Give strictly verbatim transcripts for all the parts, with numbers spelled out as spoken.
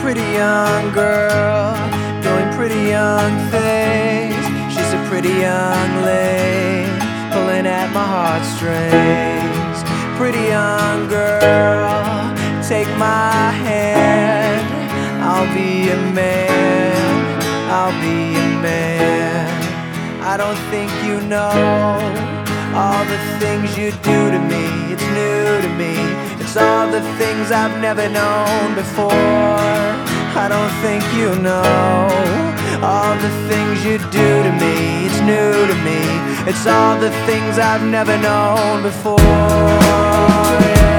pretty young girl, doing pretty young things. She's a pretty young lady, pulling at my heartstrings. Pretty young girl, take my hand. I'll be a man, I'll be a man. I don't think you know all the things you do to me. It's new to me. It's all the things I've never known before. I don't think you know all the things you do to me. It's new to me. It's all the things I've never known before. Yeah.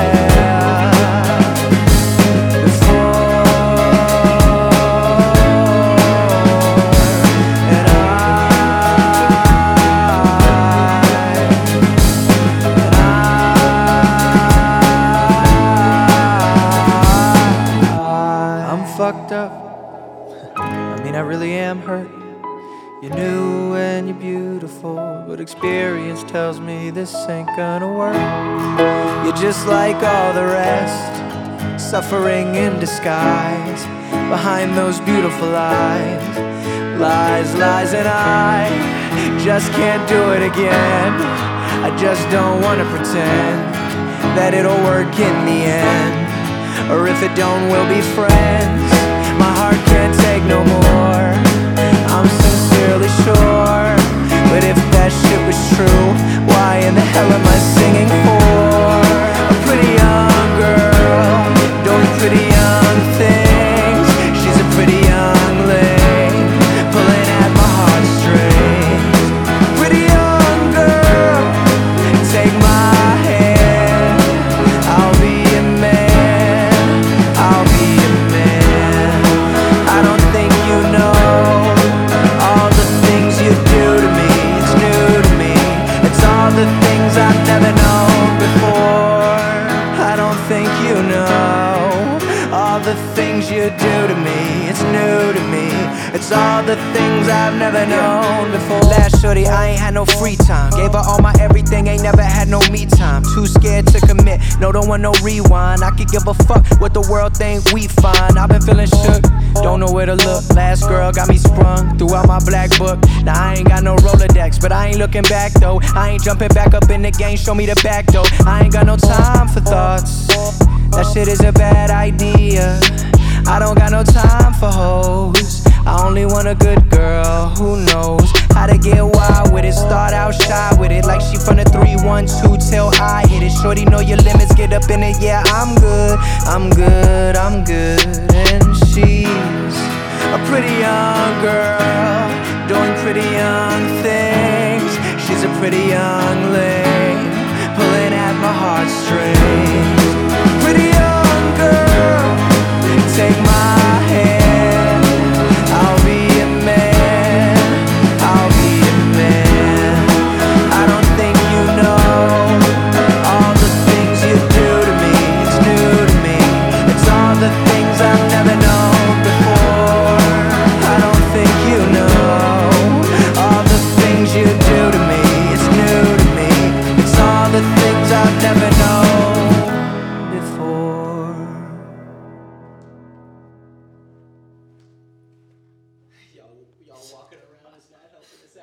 Fucked up. I mean, I really am hurt. You're new and you're beautiful, but experience tells me this ain't gonna work. You're just like all the rest, suffering in disguise behind those beautiful eyes. Lies, lies, and I just can't do it again. I just don't wanna pretend that it'll work in the end. Or if it don't, we'll be friends. My heart can't take no more, I'm sincerely sure. But if that shit was true, why in the hell am I singing for? A pretty young girl, doing pretty young things. She's a pretty young lady, pulling at my heartstrings. Pretty young girl, take my hand. I'll be a man, I've never known before. I don't think you know all the things you do to me. It's new to me. It's all the things I've never known before. Last shorty, I ain't had no free time. Gave her all my everything, ain't never had no me time. Too scared to commit, no, don't want no rewind. I could give a fuck what the world think we find. I've been feeling shook, don't know where to look. Last girl got me sprung throughout my black book. Now I ain't got no Rolodex, but I ain't looking back though. I ain't jumping back up in the game, show me the back though. I ain't got no time for thoughts, that shit is a bad idea. I don't got no time for hoes, I only want a good girl who knows how to get wild with it. Start out shy with it, like she from the three one two till I hit it. Shorty, know your limits, get up in it. Yeah, I'm good, I'm good, I'm good. And she's a pretty young girl, doing pretty young things. She's a pretty young lady, pulling at my heartstrings. Pretty young girl, take my hand. I'll be a man, I'll be a man. I don't think you know all the things you do to me. It's new to me. It's all the things I've never known before. I don't think you know all the things you do to me. It's new to me. It's all the things I've never known before. Y'all, y'all walking around is not helping us.